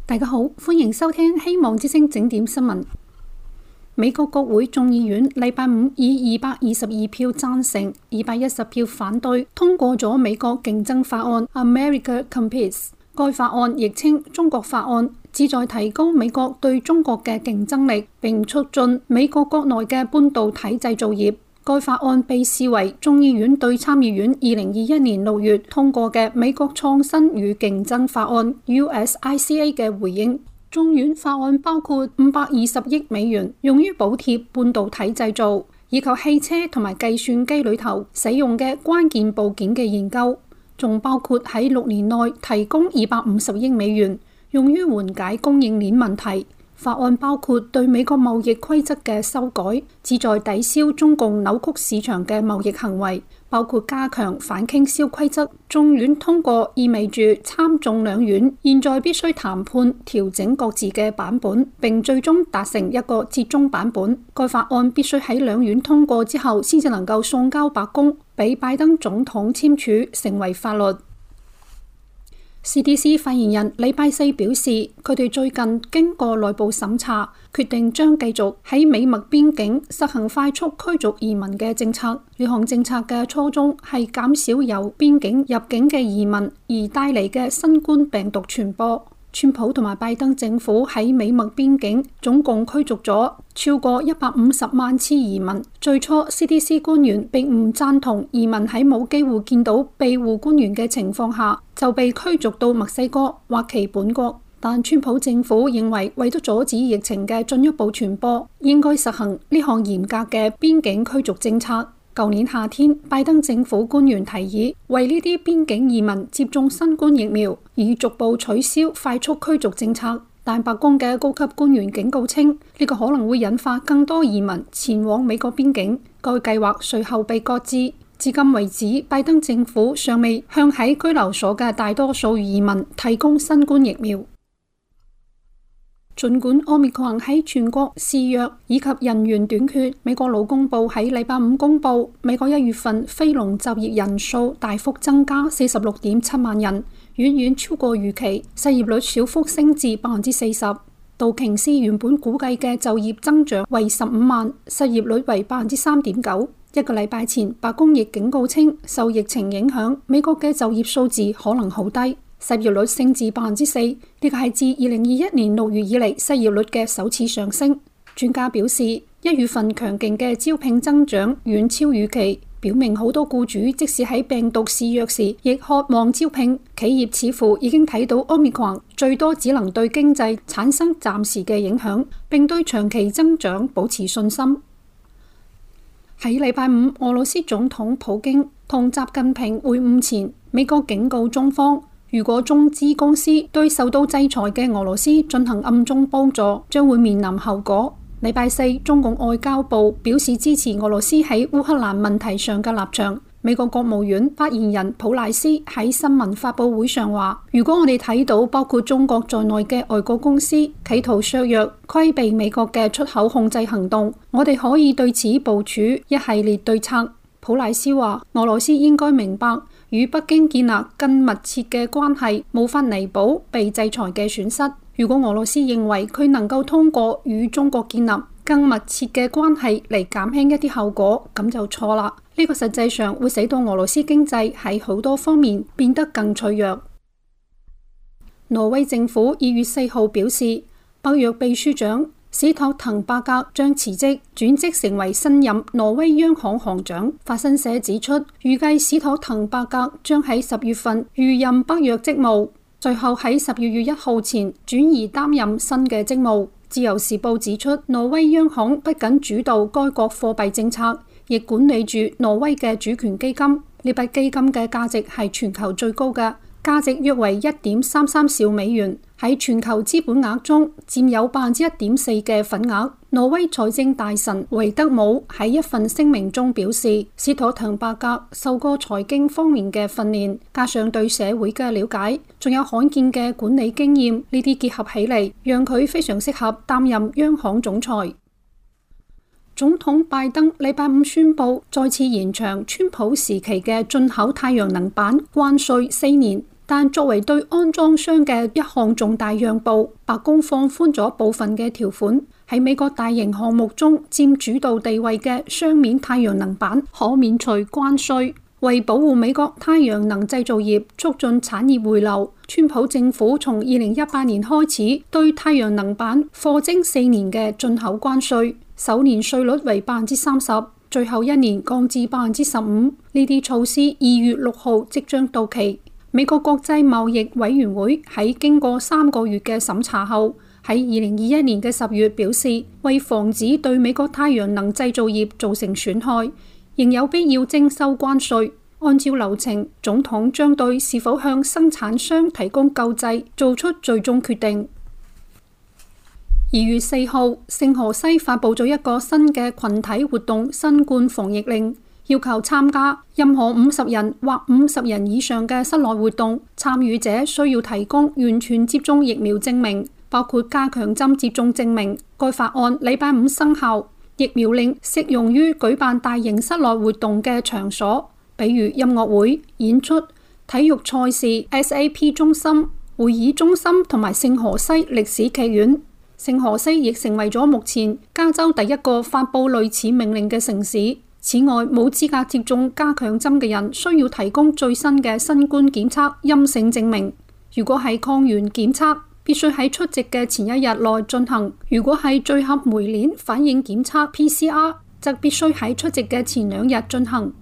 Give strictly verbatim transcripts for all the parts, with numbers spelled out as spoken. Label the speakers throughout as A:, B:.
A: 大家好，歡迎收聽希望之聲整點新聞。美國國會眾議院禮拜五以二百二十二票贊成、二百一十票反對通過咗美國競爭法案 America Competes。該法案亦稱中國法案，旨在提高美國對中國嘅競爭力，並促進美國國內嘅半導體製造業。該法案被視為眾議院對參議院二零二一年六月通過嘅美國創新與競爭法案 U S I C A 嘅回應。眾院法案包括五百二十億美元用於補貼半導體製造，以及汽車同埋計算機裏頭使用嘅關鍵部件嘅研究，仲包括喺六年內提供二百五十億美元用於緩解供應鏈問題。法案包括對美國貿易規則嘅修改，旨在抵消中共扭曲市場嘅貿易行為，包括加強反傾銷規則。眾院通過意味住參眾兩院現在必須談判調整各自嘅版本，並最終達成一個折中版本。該法案必須喺兩院通過之後，先至能夠送交白宮，俾拜登總統簽署成為法律。C D C 發言人禮拜四表示，佢哋最近經過內部審查，決定將繼續喺美墨邊境實行快速驅逐移民嘅政策。呢項政策嘅初衷係減少由邊境入境嘅移民而帶嚟嘅新冠病毒傳播。川普同埋拜登政府喺美墨邊境總共驅逐咗超過一百五十萬次移民。最初 C D C 官員並唔贊同移民喺冇機會見到庇護官員嘅情況下就被驅逐到墨西哥或其本國，但川普政府認為為咗阻止疫情嘅進一步傳播，應該實行呢項嚴格嘅邊境驅逐政策。舊年夏天，拜登政府官員提議為呢啲邊境移民接種新冠疫苗，以逐步取消快速驅逐政策。但白宮嘅高級官員警告稱，呢個可能會引發更多移民前往美國邊境。該計劃隨後被擱置。至今為止，拜登政府尚未向喺居留所嘅大多數移民提供新冠疫苗。儘管 Omicron 喺全國肆虐以及人員短缺，美國勞工部喺禮拜五公佈，美國一月份非農就業人數大幅增加四十六點七萬人，遠遠超過預期，失業率小幅升至百分之四十。道瓊斯原本估計嘅就業增長為十五萬，失業率為百分之三點九。一個禮拜前，白宮亦警告稱，受疫情影響，美國嘅就業數字可能好低。失業率升至百分之四，呢個係自二零二一年六月以嚟失業率嘅首次上升。專家表示，一月份強勁嘅招聘增長遠超預期，表明好多僱主即使喺病毒肆虐時，亦渴望招聘。企業似乎已經睇到 Omicron 最多只能對經濟產生暫時嘅影響，並對長期增長保持信心。喺禮拜五，俄羅斯總統普京同習近平會晤前，美國警告中方，如果中資公司對受到制裁嘅俄羅斯進行暗中幫助，將會面臨後果。禮拜四，中共外交部表示支持俄羅斯喺烏克蘭問題上嘅立場。美國國務院發言人普賴斯喺新聞發佈會上話，如果我哋睇到包括中國在內嘅外國公司企圖削弱、規避美國嘅出口控制行動，我哋可以對此部署一系列對策。普賴斯話，俄羅斯應該明白，與北京建立更密切嘅關係無法彌補被制裁嘅損失。如果俄羅斯認為佢能夠通過與中國建立更密切嘅關係嚟減輕一啲後果，咁就錯啦。呢個實際上會使到俄羅斯經濟喺好多方面變得更脆弱。挪威政府二月四號表示，北約秘書長史托滕伯格將辭職，轉職成為新任挪威央行行長。法新社指出，預計史托滕伯格將喺十月份預任北約職務，隨後喺十二月一號前轉移擔任新嘅職務。自由時報指出，挪威央行不僅主導該國貨幣政策，亦管理住挪威嘅主權基金。呢筆基金嘅價值係全球最高嘅，價值約為一點三三兆美元，喺全球資本額中佔有百分之一點四嘅份額。挪威財政大臣維德姆喺一份聲明中表示，史托滕伯格受過財經方面嘅訓練，加上對社會嘅了解，仲有罕見嘅管理經驗，呢啲結合起嚟，讓佢非常適合擔任央行總裁。總統拜登禮拜五宣布再次延長川普時期嘅進口太陽能板關稅四年。 但作為對安裝商嘅一項重大讓步，白宮放寬咗部分嘅條款。喺美國大型項目中佔主導地位嘅雙面太陽能板可免除關稅。為保護美國太陽能製造業，促進產業回流，川普政府從二零一八年開始對太陽能板課徵四年嘅進口關稅，首年稅率為百分之三十，最後一年降至百分之十五。呢啲措施二月六號即將到期。美國國際貿易委員會喺經過三個月嘅審查後，喺二零二一年嘅十月表示，為防止對美國太陽能製造業造成損害，仍有必要徵收關稅。按照流程，總統將對是否向生產商提供救濟做出最終決定。二月四號，聖荷西發佈咗一個新嘅群體活動新冠防疫令。要求參加任何五十人或五十人以上嘅室內活動，參與者需要提供完全接種疫苗證明，包括加強針接種證明。該法案禮拜五生效。疫苗令適用於舉辦大型室內活動嘅場所，比如音樂會、演出、體育賽事、S A P 中心、會議中心同埋聖荷西歷史劇院。聖荷西亦成為咗目前加州第一個發佈類似命令嘅城市。此外，冇資格接種加強針嘅人需要提供最新嘅新冠檢測陰性證明。如果係抗原檢測，必須喺出席嘅前一日內進行；如果係聚合酶鏈反應檢測 P C R， 則必須喺出席嘅前兩日進行。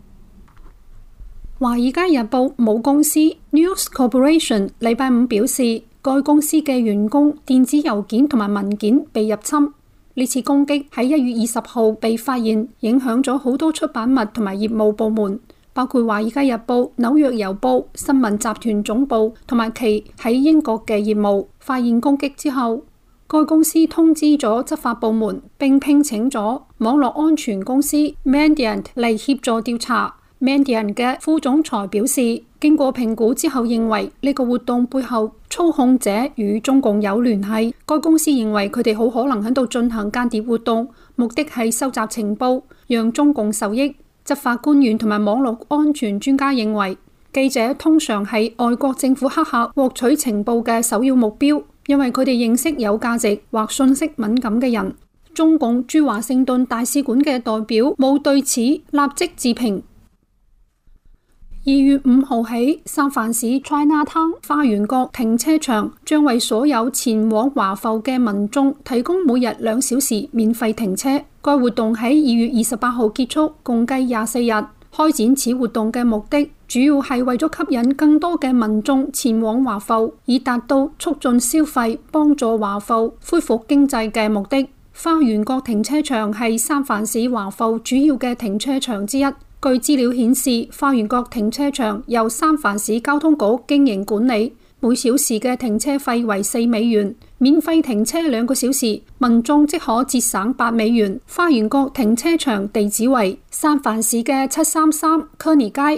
A: 華爾街日報母公司 News Corporation 禮拜五表示，該公司嘅員工電子郵件同埋文件被入侵。呢次攻擊喺一月二十號被發現，影響咗好多出版物同埋業務部門，包括華爾街日報、紐約郵報、新聞集團總部同埋其喺英國嘅業務。發現攻擊之後，該公司通知咗執法部門，並聘請咗網絡安全公司 Mandiant 嚟協助調查。Mandiant 嘅副總裁表示，經過評估之後認為呢個活動背後操控者與中共有聯繫。該公司認為佢哋好可能喺度進行間諜活動，目的係收集情報，讓中共受益。執法官員同埋網絡安全專家認為，記者通常係外國政府黑客獲取情報嘅首要目標，因為佢哋認識有價值或信息敏感嘅人。中共駐華盛頓大使館嘅代表冇對此立即置評。二月五號起，三藩市 Chinatown 花園角停車場將為所有前往華埠嘅民眾提供每日兩小時免費停車。該活動喺二月二十八號結束，共計廿四日。開展此活動嘅目的，主要係為咗吸引更多嘅民眾前往華埠，以達到促進消費、幫助華埠恢復經濟嘅目的。花園角停車場係三藩市華埠主要嘅停車場之一。據資料顯示，花園角停車場由三藩市交通局經營管理，每小時嘅停車費為四美元，免費停車兩個小時，民眾即可節省八美元。花園角停車場地址為三藩市嘅七三三 Kearny 街。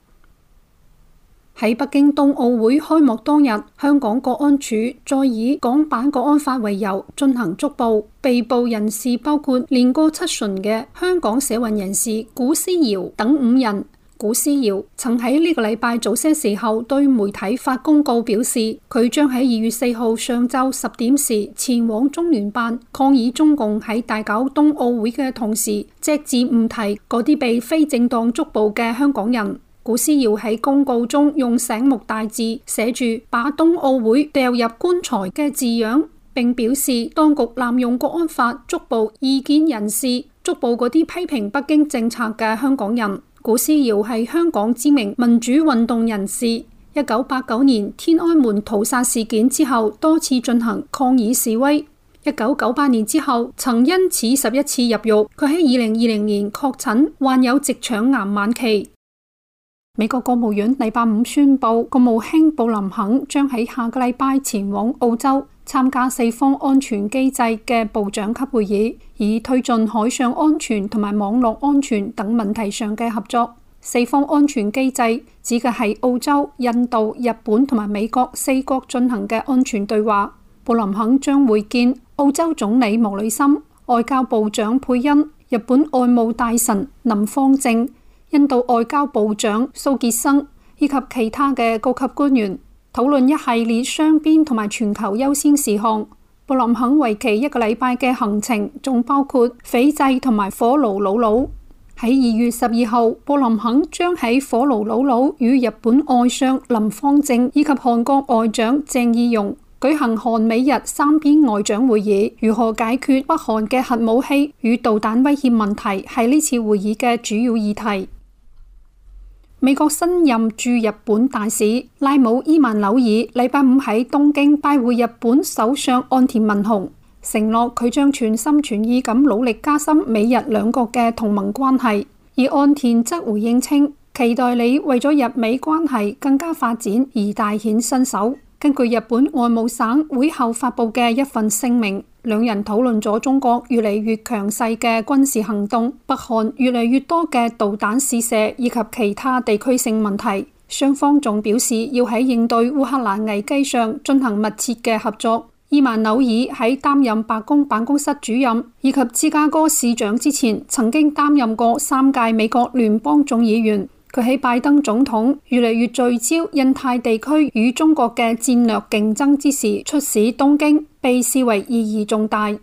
A: 喺北京冬奧會開幕當日，香港國安處再以港版國安法為由進行捉捕，被捕人士包括年過七旬嘅香港社運人士古思堯等五人。古思堯曾喺呢個禮拜早些時候對媒體發公告表示，佢將喺二月四號上晝十點時前往中聯辦抗議中共喺大搞冬奧會嘅同時，隻字唔提嗰啲被非正當捉捕嘅香港人。古思堯喺公告中用醒目大字寫住把冬奧會掉入棺材嘅字樣，並表示當局濫用國安法捉捕異見人士，捉捕嗰啲批評北京政策嘅香港人。古思堯係香港知名民主運動人士，一九八九年天安門屠殺事件之後多次進行抗議示威，一九九八年之後曾因此十一次入獄。佢喺二零二零年確診患有直腸癌晚期。美國國務院禮拜五宣布，國務卿布林肯將喺下個禮拜前往澳洲參加四方安全機制嘅部長級會議，以推進海上安全同埋網絡安全等問題上嘅合作。四方安全機制指嘅係澳洲、印度、日本同埋美國四國進行嘅安全對話。布林肯將會見澳洲總理莫里森、外交部長佩恩、日本外務大臣林芳正、印度外交部長蘇傑生， 以及其他嘅高級官員，討論一系列雙邊同埋全球優先事項。布林肯為期一個禮拜嘅行程，仲包括斐濟同埋火爐魯魯。喺二月十二號，布林肯將喺火爐魯魯與日本外相林芳正以及韓國外長鄭義溶舉行韓美日三邊外長會議。如何解決北韓嘅核武器與導彈威脅問題係呢次會議嘅主要議題。美國新任駐日本大使拉姆伊曼紐爾禮拜五喺東京拜會日本首相岸田文雄，承諾佢將全心全意咁努力加深美日兩國嘅同盟關係。而岸田則回應稱，期待你為咗日美關係更加發展而大顯身手。根據日本外務省會後發佈嘅一份聲明，兩人討論咗中國越嚟越強勢嘅軍事行動、北韓越嚟越多嘅導彈試射以及其他地區性問題。雙方仲表示要喺應對烏克蘭危機上進行密切嘅合作。伊曼紐爾喺擔任白宮辦公室主任以及芝加哥市長之前，曾經擔任過三屆美國聯邦眾議員。佢喺拜登總統越嚟越聚焦印太地區與中國嘅戰略競爭之時出使東京，被視為意義重大。據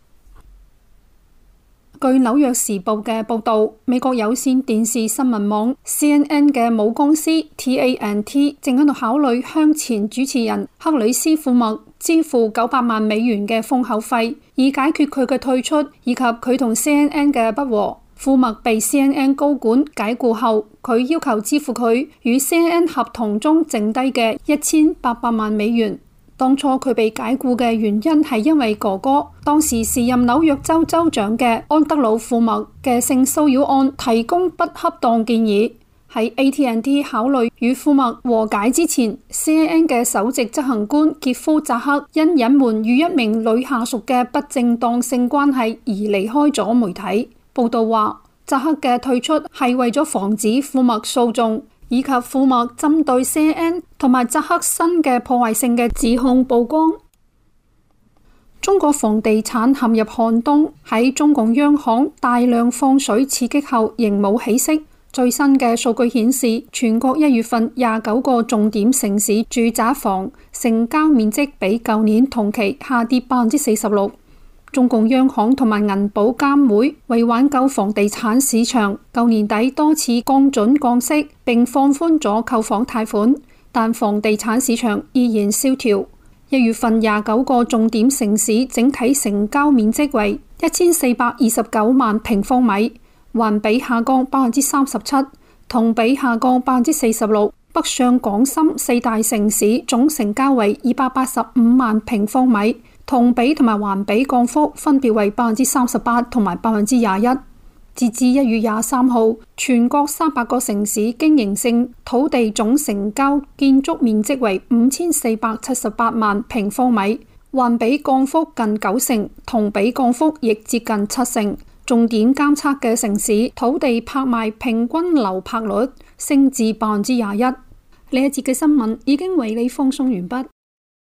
A: 紐約時報嘅報導，美國有線電視新聞網 C N N 嘅母公司 T A N T 正喺度考慮向前主持人克里斯庫默支付九百萬美元嘅封口費，以解決佢嘅退出以及佢同 C N N 嘅不和。庫默被 C N N 高管解僱後，佢要求支付佢與 C N N 合同中剩低嘅一千八百萬美元。當初佢被解僱嘅原因係因為哥哥當時時任紐約州州長嘅安德魯庫默嘅性騷擾案提供不恰當建議。喺 A T and T 考慮與庫默和解之前， C N N 嘅首席執行官傑夫扎克因隱瞞與一名女下屬嘅不正當性關係而離開咗媒體。報道話，扎克嘅退出係為咗防止庫默訴訟，以及庫默針對 C N N 同埋扎克新嘅破壞性嘅指控曝光。中國房地產陷入寒冬，喺中共央行大量放水刺激後，仍冇起色。最新嘅數據顯示，全國一月份廿九個重點城市住宅房成交面積比舊年同期下跌百分之四十六。中共央行同埋銀保監會為挽救房地產市場，舊年底多次降準降息，並放寬咗購房貸款，但房地產市場依然蕭條。一月份廿九個重點城市整體成交面積為一千四百二十九萬平方米，環比下降百分之三十七，同比下降百分之四十六。北上廣深四大城市總成交為二百八十五萬平方米。同比同埋環比降幅分別為百分之三十八同埋百分之廿一。截至一月廿三號，全國三百個城市經營性土地總成交建築面積為五千四百七十八萬平方米，環比降幅近九成，同比降幅亦接近七成。重點監測嘅城市土地拍賣平均流拍率升至百分之廿一。呢一節嘅新聞已經為你放送完畢。